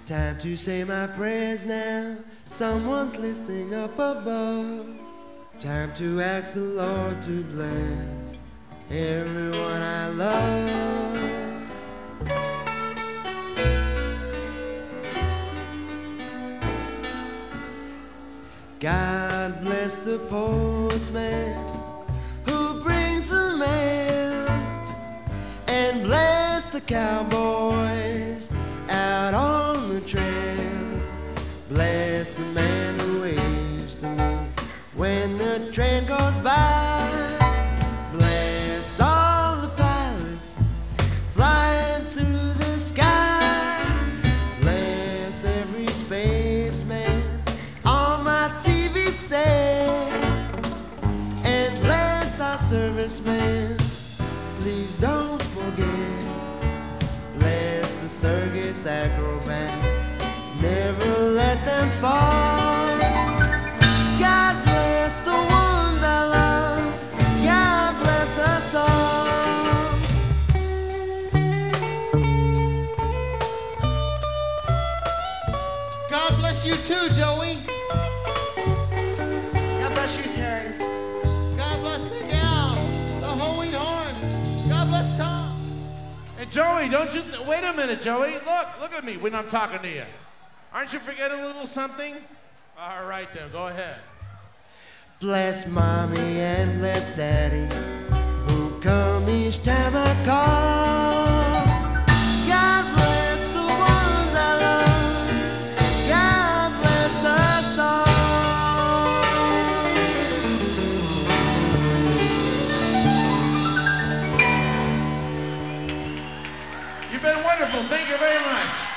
Time to say my prayers now. Someone's listening up above. Time to ask the Lord to bless everyone I love. God bless the postman who brings the mail, and bless the cowboys out on the trail. Bless the man who waves to me when the train goes by. Bless all the pilots flying through the sky. Bless every spaceman on my TV set, and bless our servicemen. Please don't forget. Bless the circus acrobats, never let them fall. God bless the ones I love. God bless us all. God bless you too, Joey. God bless you, Terry. God bless Big Al, the hoeing horn. God bless Tom. Hey, Joey, don't you... Wait a minute, Joey. Look at me when I'm talking to you. Aren't you forgetting a little something? All right, then. Go ahead. Bless mommy and bless daddy who come each time I call. God bless the ones I love. God bless us You've been wonderful. Thank you very much.